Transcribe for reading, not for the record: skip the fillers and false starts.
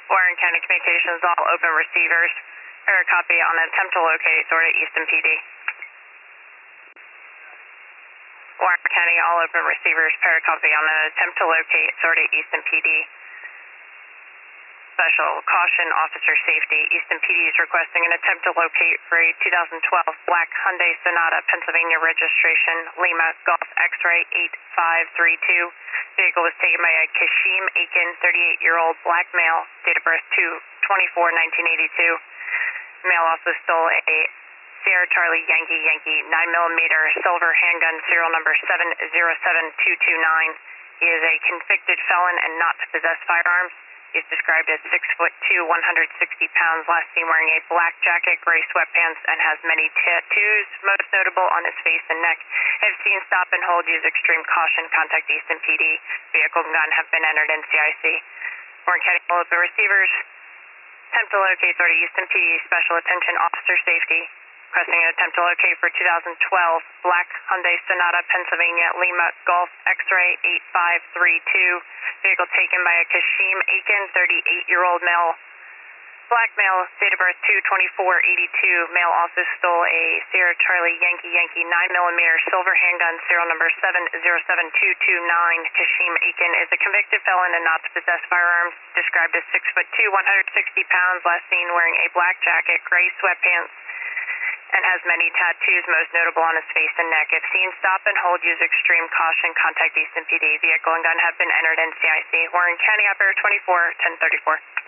Warren County Communications, all open receivers. Or a copy on attempt to locate Sorta Easton PD. Warren County, all open receivers, paracopy on an attempt to locate Sorta Easton PD. Special caution, officer safety. Easton PD is requesting an attempt to locate for a 2012 black Hyundai Sonata, Pennsylvania registration, Lima Golf X-ray 8532. Vehicle was taken by a Kashim Aiken, 38-year-old black male, date of birth 2/24/1982. Male also stole a Sierra Charlie Yankee 9mm silver handgun, serial number 707229. He is a convicted felon and not to possess firearms. He is described as 6'2", 160 pounds, last seen wearing a black jacket, gray sweatpants, and has many tattoos, most notable on his face and neck. If seen, stop and hold, use extreme caution, contact Easton PD. Vehicle and gun have been entered in CIC. Warren County, all open receivers. Attempt to locate Sorta Easton PD, special attention, officer safety. Requesting an attempt to locate for 2012 black Hyundai Sonata, Pennsylvania, Lima Golf X-ray 8532. Vehicle taken by a Kashim Aiken, 38-year-old male. Black male, date of birth 2/24/82. Male also stole a Sierra Charlie Yankee 9mm silver handgun, serial number 707229. Kashim Aiken is a convicted felon and not to possess firearms. Described as 6'2", 160 pounds, last seen wearing a black jacket, gray sweatpants, and has many tattoos, most notable on his face and neck. If seen, stop and hold, use extreme caution, contact Easton PD. Vehicle and gun have been entered in CIC. Warren County, operator 24, 1034.